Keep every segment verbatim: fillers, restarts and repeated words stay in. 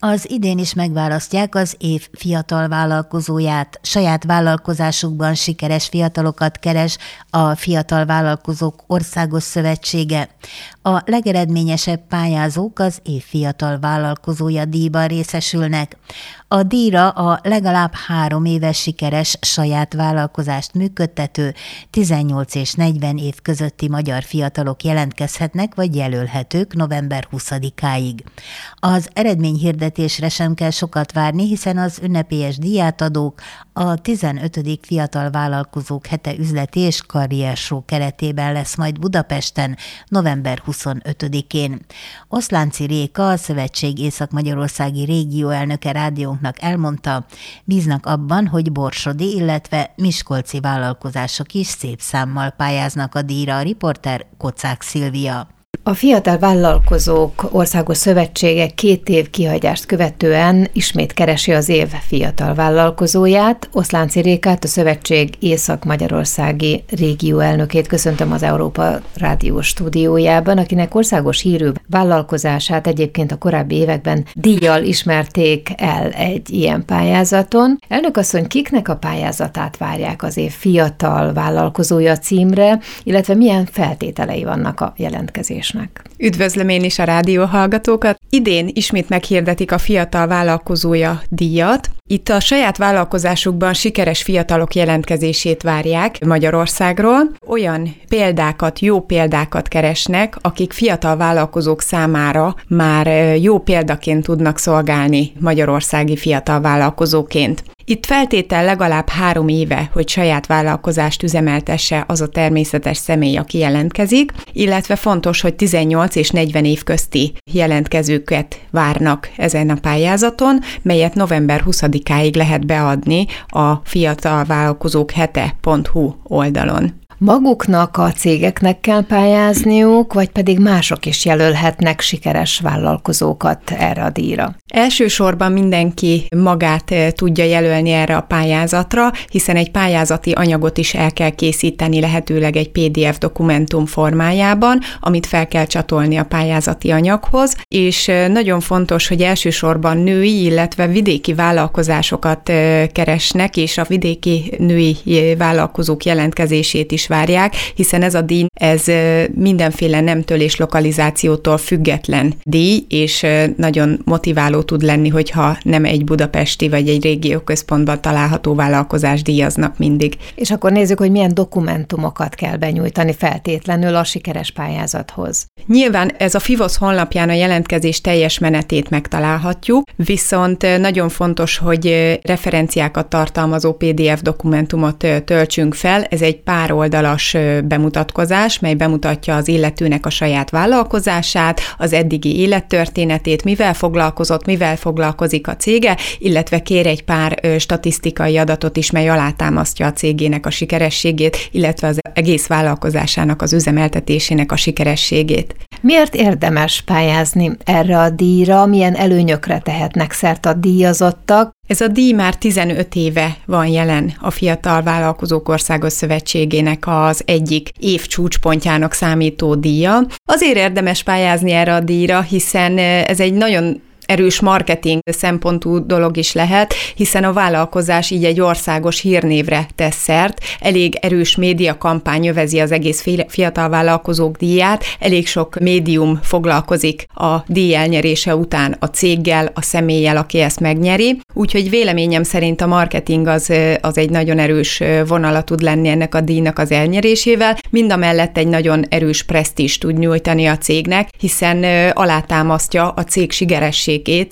Az idén is megválasztják az év fiatal vállalkozóját. Saját vállalkozásukban sikeres fiatalokat keres a Fiatal Vállalkozók Országos Szövetsége. A legeredményesebb pályázók az év fiatal vállalkozója díjban részesülnek. A díjra a legalább három éves sikeres saját vállalkozást működtető tizennyolc és negyven év közötti magyar fiatalok jelentkezhetnek vagy jelölhetők november huszadikáig. Az eredményhirdetésre sem kell sokat várni, hiszen az ünnepélyes díjátadók a tizenötödik Fiatal Vállalkozók Hete üzleti és karriershow keretében lesz majd Budapesten november huszonötödikén. Oszlánci Réka, a Szövetség Észak-Magyarországi régió elnöke rádiónknak elmondta, bíznak abban, hogy borsodi, illetve miskolci vállalkozások is szép számmal pályáznak a díjra. A riporter Kocák Szilvia. A Fiatal Vállalkozók Országos Szövetsége két év kihagyást követően ismét keresi az év fiatal vállalkozóját. Oszlánci Rékát, a Szövetség Észak-Magyarországi régió elnökét köszöntöm az Európa Rádió stúdiójában, akinek országos hírű vállalkozását egyébként a korábbi években díjjal ismerték el egy ilyen pályázaton. Elnök asszony, kiknek a pályázatát várják az év fiatal vállalkozója címre, illetve milyen feltételei vannak a jelentkezésnek? Üdvözlöm én is a rádióhallgatókat! Idén ismét meghirdetik a Fiatal Vállalkozója díjat. Itt a saját vállalkozásukban sikeres fiatalok jelentkezését várják Magyarországról. Olyan példákat, jó példákat keresnek, akik fiatal vállalkozók számára már jó példaként tudnak szolgálni magyarországi fiatal vállalkozóként. Itt feltétel legalább három éve, hogy saját vállalkozást üzemeltesse az a természetes személy, aki jelentkezik, illetve fontos, hogy tizennyolc és negyven év közti jelentkezőket várnak ezen a pályázaton, melyet november huszadikáig lehet beadni a fiatalvállalkozók hete pont hu oldalon. Maguknak a cégeknek kell pályázniuk, vagy pedig mások is jelölhetnek sikeres vállalkozókat erre a díjra? Elsősorban mindenki magát tudja jelölni erre a pályázatra, hiszen egy pályázati anyagot is el kell készíteni, lehetőleg egy pé dé ef dokumentum formájában, amit fel kell csatolni a pályázati anyaghoz, és nagyon fontos, hogy elsősorban női, illetve vidéki vállalkozásokat keresnek, és a vidéki női vállalkozók jelentkezését is várják, hiszen ez a díj, ez mindenféle nemtől és lokalizációtól független díj, és nagyon motiváló tud lenni, hogyha nem egy budapesti vagy egy régióközpontban található vállalkozást díjaznak mindig. És akkor nézzük, hogy milyen dokumentumokat kell benyújtani feltétlenül a sikeres pályázathoz. Nyilván ez a FIVOSZ honlapján a jelentkezés teljes menetét megtalálhatjuk, viszont nagyon fontos, hogy referenciákat tartalmazó pé dé ef dokumentumot töltsünk fel. Ez egy pár oldalas bemutatkozás, mely bemutatja az illetőnek a saját vállalkozását, az eddigi élettörténetét, mivel foglalkozott, mivel foglalkozik a cége, illetve kér egy pár statisztikai adatot is, mely alátámasztja a cégének a sikerességét, illetve az egész vállalkozásának az üzemeltetésének a sikerességét. Miért érdemes pályázni erre a díjra? Milyen előnyökre tehetnek szert a díjazottak? Ez a díj már tizenöt éve van jelen a Fiatal Vállalkozók Országos Szövetségének az egyik év csúcspontjának számító díja. Azért érdemes pályázni erre a díjra, hiszen ez egy nagyon erős marketing szempontú dolog is lehet, hiszen a vállalkozás így egy országos hírnévre tesz szert, elég erős médiakampány övezi az egész fiatal vállalkozók díját, elég sok médium foglalkozik a díj elnyerése után a céggel, a személlyel, aki ezt megnyeri, úgyhogy véleményem szerint a marketing az, az egy nagyon erős vonala tud lenni ennek a díjnak az elnyerésével, mindamellett egy nagyon erős presztízst tud nyújtani a cégnek, hiszen alátámasztja a cég sikerességét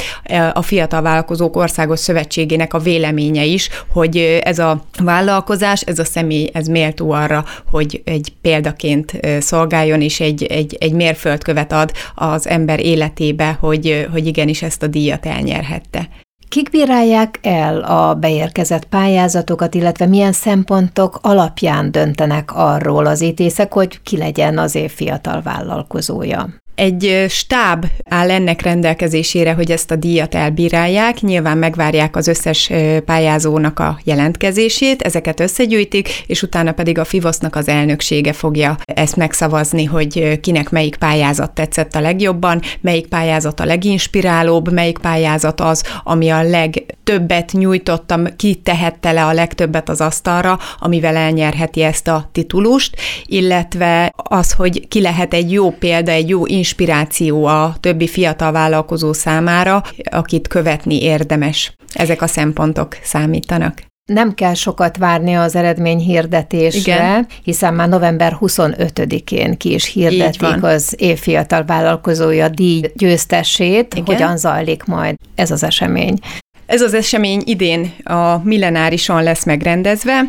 a Fiatal Vállalkozók Országos Szövetségének a véleménye is, hogy ez a vállalkozás, ez a személy, ez méltó arra, hogy egy példaként szolgáljon, és egy, egy, egy mérföldkövet ad az ember életébe, hogy, hogy igenis ezt a díjat elnyerhette. Kik bírálják el a beérkezett pályázatokat, illetve milyen szempontok alapján döntenek arról az ítészek, hogy ki legyen az év fiatal vállalkozója? Egy stáb áll ennek rendelkezésére, hogy ezt a díjat elbírálják, nyilván megvárják az összes pályázónak a jelentkezését, ezeket összegyűjtik, és utána pedig a Fivosznak az elnöksége fogja ezt megszavazni, hogy kinek melyik pályázat tetszett a legjobban, melyik pályázat a leginspirálóbb, melyik pályázat az, ami a legtöbbet nyújtottam, ki tehette le a legtöbbet az asztalra, amivel elnyerheti ezt a titulust, illetve az, hogy ki lehet egy jó példa, egy jó inspiráció a többi fiatal vállalkozó számára, akit követni érdemes. Ezek a szempontok számítanak. Nem kell sokat várni az eredményhirdetésre, igen, hiszen már november huszonötödikén ki is hirdetik az év fiatal vállalkozója díj győztesét. Igen. Hogyan zajlik majd ez az esemény? Ez az esemény idén a Millenárison lesz megrendezve,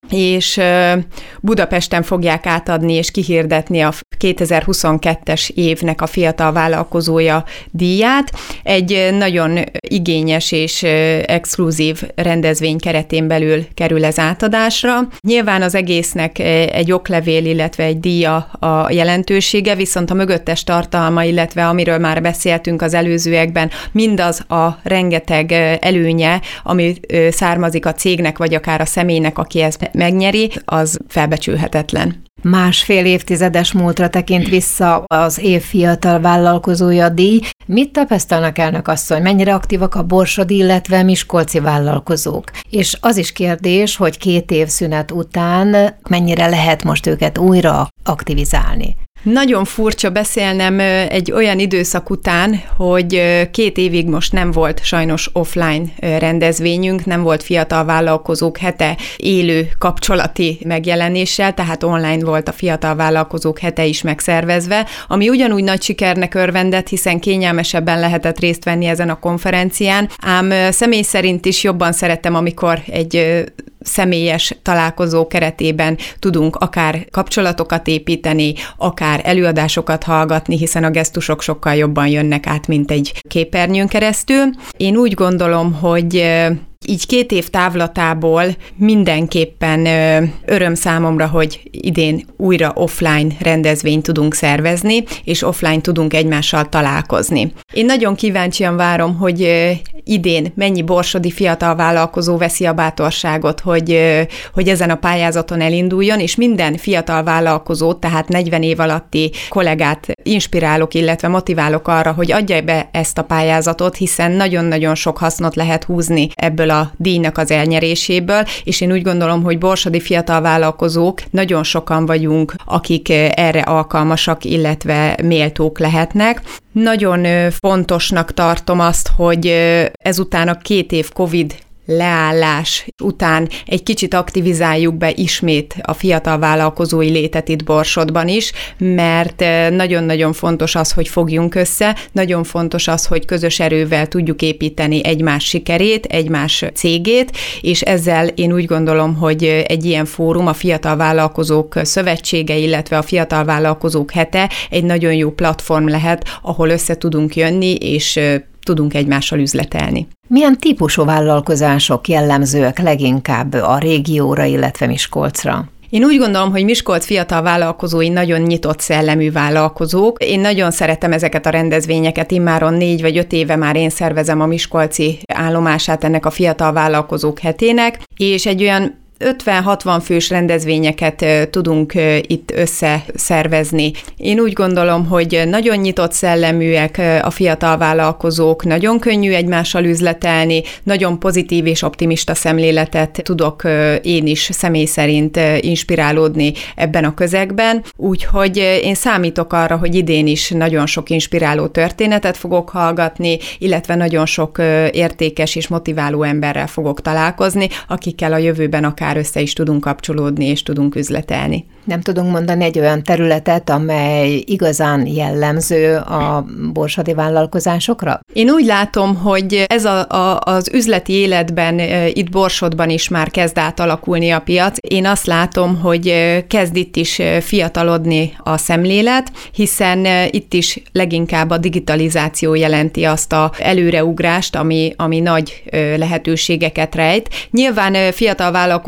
és Budapesten fogják átadni és kihirdetni a kétezer-huszonkettes évnek a fiatal vállalkozója díját. Egy nagyon igényes és exkluzív rendezvény keretén belül kerül ez átadásra. Nyilván az egésznek egy oklevél, illetve egy díja a jelentősége, viszont a mögöttes tartalma, illetve amiről már beszéltünk az előzőekben, mindaz a rengeteg előnye, ami származik a cégnek, vagy akár a személynek, aki ezt megnyeri, az felbecsülhetetlen. Másfél évtizedes múltra tekint vissza az év fiatal vállalkozója díj. Mit tapasztalnak, elnök asszony? Mennyire aktívak a borsodi, illetve miskolci vállalkozók? És az is kérdés, hogy két év szünet után mennyire lehet most őket újra aktivizálni? Nagyon furcsa beszélnem egy olyan időszak után, hogy két évig most nem volt sajnos offline rendezvényünk, nem volt fiatal vállalkozók hete élő kapcsolati megjelenéssel, tehát online volt a fiatal vállalkozók hete is megszervezve, ami ugyanúgy nagy sikernek örvendett, hiszen kényelmesebben lehetett részt venni ezen a konferencián, ám személy szerint is jobban szerettem, amikor egy személyes találkozó keretében tudunk akár kapcsolatokat építeni, akár előadásokat hallgatni, hiszen a gesztusok sokkal jobban jönnek át, mint egy képernyőn keresztül. Én úgy gondolom, hogy így két év távlatából mindenképpen öröm számomra, hogy idén újra offline rendezvényt tudunk szervezni, és offline tudunk egymással találkozni. Én nagyon kíváncsian várom, hogy idén mennyi borsodi fiatal vállalkozó veszi a bátorságot, hogy, hogy ezen a pályázaton elinduljon, és minden fiatal vállalkozót, tehát negyven év alatti kollégát inspirálok, illetve motiválok arra, hogy adja be ezt a pályázatot, hiszen nagyon-nagyon sok hasznot lehet húzni ebből a díjnak az elnyeréséből, és én úgy gondolom, hogy borsodi fiatal vállalkozók nagyon sokan vagyunk, akik erre alkalmasak, illetve méltók lehetnek. Nagyon fontosnak tartom azt, hogy ezután a két év Covid leállás után egy kicsit aktivizáljuk be ismét a fiatal vállalkozói létet itt Borsodban is, mert nagyon-nagyon fontos az, hogy fogjunk össze, nagyon fontos az, hogy közös erővel tudjuk építeni egymás sikerét, egymás cégét, és ezzel én úgy gondolom, hogy egy ilyen fórum, a Fiatal Vállalkozók Szövetsége, illetve a Fiatal Vállalkozók Hete egy nagyon jó platform lehet, ahol össze tudunk jönni, és tudunk egymással üzletelni. Milyen típusú vállalkozások jellemzőek leginkább a régióra, illetve Miskolcra? Én úgy gondolom, hogy Miskolc fiatal vállalkozói nagyon nyitott szellemű vállalkozók. Én nagyon szeretem ezeket a rendezvényeket, immáron négy vagy öt éve már én szervezem a miskolci állomását ennek a Fiatal Vállalkozók Hetének, és egy olyan ötven-hatvan fős rendezvényeket tudunk itt összeszervezni. Én úgy gondolom, hogy nagyon nyitott szelleműek a fiatal vállalkozók, nagyon könnyű egymással üzletelni, nagyon pozitív és optimista szemléletet tudok én is személy szerint inspirálódni ebben a közegben, úgyhogy én számítok arra, hogy idén is nagyon sok inspiráló történetet fogok hallgatni, illetve nagyon sok értékes és motiváló emberrel fogok találkozni, akikkel a jövőben akár össze is tudunk kapcsolódni, és tudunk üzletelni. Nem tudunk mondani egy olyan területet, amely igazán jellemző a borsodi vállalkozásokra? Én úgy látom, hogy ez a, a, az üzleti életben, itt Borsodban is már kezd átalakulni a piac. Én azt látom, hogy kezd itt is fiatalodni a szemlélet, hiszen itt is leginkább a digitalizáció jelenti azt a előreugrást, ami, ami nagy lehetőségeket rejt. Nyilván fiatal vállalkozók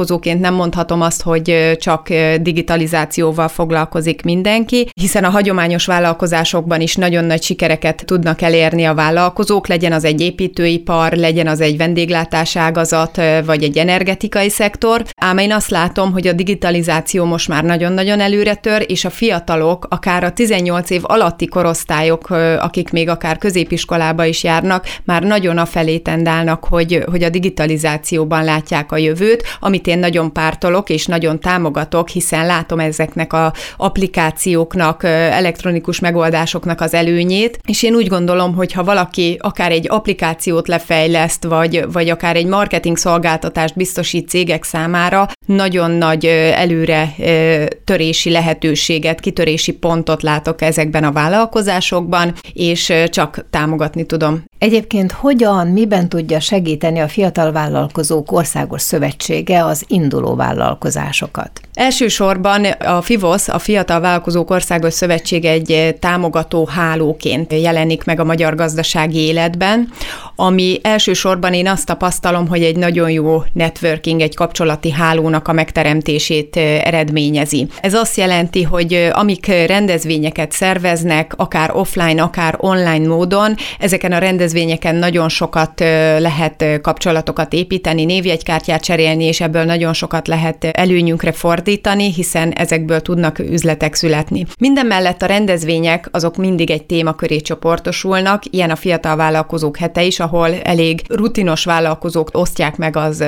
vállalkozóként nem mondhatom azt, hogy csak digitalizációval foglalkozik mindenki, hiszen a hagyományos vállalkozásokban is nagyon nagy sikereket tudnak elérni a vállalkozók, legyen az egy építőipar, legyen az egy vendéglátáságazat, vagy egy energetikai szektor. Ám én azt látom, hogy a digitalizáció most már nagyon-nagyon előre tör, és a fiatalok, akár a tizennyolc év alatti korosztályok, akik még akár középiskolába is járnak, már nagyon afelé tendálnak, hogy, hogy a digitalizációban látják a jövőt, amit én nagyon pártolok és nagyon támogatok, hiszen látom ezeknek az applikációknak, elektronikus megoldásoknak az előnyét, és én úgy gondolom, hogy ha valaki akár egy applikációt lefejleszt, vagy, vagy akár egy marketing szolgáltatást biztosít cégek számára, nagyon nagy előre törési lehetőséget, kitörési pontot látok ezekben a vállalkozásokban, és csak támogatni tudom. Egyébként hogyan, miben tudja segíteni a Fiatal Vállalkozók Országos Szövetsége az induló vállalkozásokat? Elsősorban a FIVOSZ, a Fiatal Vállalkozók Országos Szövetsége egy támogató hálóként jelenik meg a magyar gazdasági életben, ami elsősorban én azt tapasztalom, hogy egy nagyon jó networking, egy kapcsolati hálónak a megteremtését eredményezi. Ez azt jelenti, hogy amik rendezvényeket szerveznek, akár offline, akár online módon, ezeken a rendezvényeken nagyon sokat lehet kapcsolatokat építeni, névjegykártyát cserélni, és ebből nagyon sokat lehet előnyünkre fordítani, hiszen ezekből tudnak üzletek születni. Mindemellett a rendezvények azok mindig egy témaköré csoportosulnak, ilyen a Fiatal Vállalkozók Hete is, ahol elég rutinos vállalkozók osztják meg az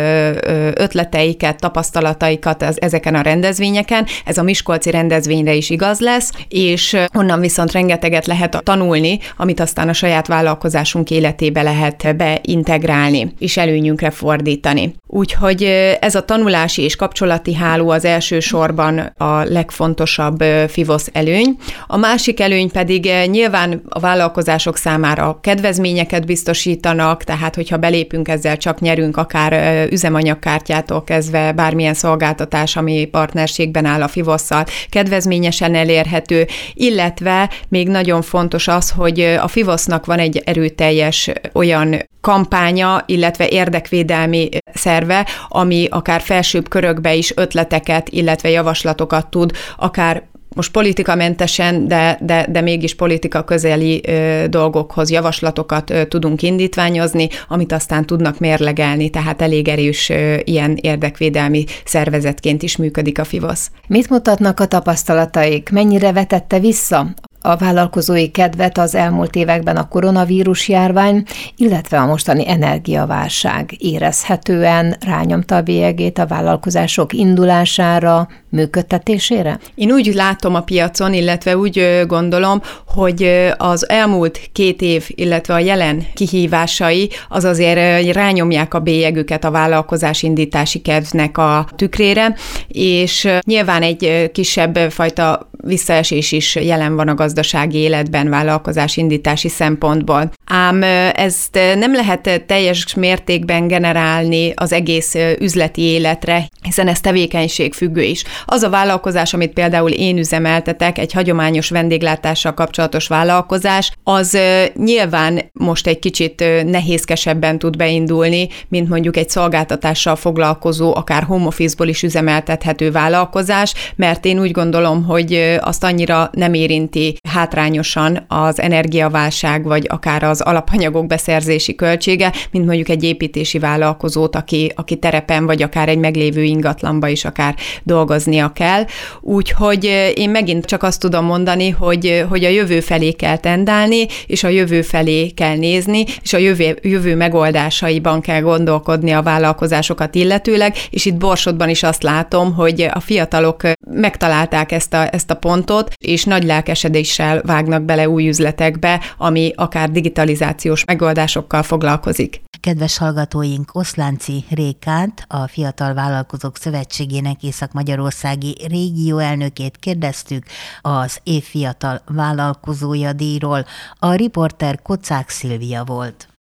ötleteiket, tapasztalataikat az, ezeken a rendezvényeken. Ez a miskolci rendezvényre is igaz lesz, és onnan viszont rengeteget lehet tanulni, amit aztán a saját vállalkozásunk életébe lehet beintegrálni, és előnyünkre fordítani. Úgyhogy ez a tanulási és kapcsolati háló az elsősorban a legfontosabb FIVOSZ előny. A másik előny pedig nyilván a vállalkozások számára kedvezményeket biztosítanak, tehát hogyha belépünk, ezzel csak nyerünk, akár üzemanyagkártyától kezdve bármilyen szolgáltatás, ami partnerségben áll a FIVOSZ-szal, kedvezményesen elérhető, illetve még nagyon fontos az, hogy a FIVOSZ-nak van egy erőteljes olyan kampánya, illetve érdekvédelmi szerve, ami akár felsőbb körökbe is ötleteket, illetve javaslatokat tud, akár most politikamentesen, de, de, de mégis politika közeli ö, dolgokhoz javaslatokat ö, tudunk indítványozni, amit aztán tudnak mérlegelni, tehát elég erős ö, ilyen érdekvédelmi szervezetként is működik a FIVOSZ. Mit mutatnak a tapasztalataik? Mennyire vetette vissza a vállalkozói kedvet az elmúlt években a koronavírus járvány, illetve a mostani energiaválság? Érezhetően rányomta a bélyegét a vállalkozások indulására, működtetésére? Én úgy látom a piacon, illetve úgy gondolom, hogy az elmúlt két év, illetve a jelen kihívásai az azért rányomják a bélyegüket a vállalkozás indítási kedvnek a tükrére, és nyilván egy kisebb fajta visszaesés is jelen van a gazdasági életben vállalkozás indítási szempontból. Ám ezt nem lehet teljes mértékben generálni az egész üzleti életre, hiszen ez tevékenységfüggő is. Az a vállalkozás, amit például én üzemeltetek, egy hagyományos vendéglátással kapcsolatos vállalkozás, az nyilván most egy kicsit nehézkesebben tud beindulni, mint mondjuk egy szolgáltatással foglalkozó, akár home office-ból is üzemeltethető vállalkozás, mert én úgy gondolom, hogy azt annyira nem érinti hátrányosan az energiaválság, vagy akár az alapanyagok beszerzési költsége, mint mondjuk egy építési vállalkozót, aki, aki terepen, vagy akár egy meglévő ingatlanba is akár dolgoznia kell. Úgyhogy én megint csak azt tudom mondani, hogy, hogy a jövő felé kell tendálni, és a jövő felé kell nézni, és a jövő, jövő megoldásaiban kell gondolkodni a vállalkozásokat illetőleg, és itt Borsodban is azt látom, hogy a fiatalok megtalálták ezt a, ezt a pontot, és nagy lelkesedéssel vágnak bele új üzletekbe, ami akár digitalizációs megoldásokkal foglalkozik. Kedves hallgatóink, Oszlánci Rékát, a Fiatal Vállalkozók Szövetségének észak-magyarországi régióelnökét kérdeztük az év fiatal vállalkozója díjról. A riporter Kocák Szilvia volt.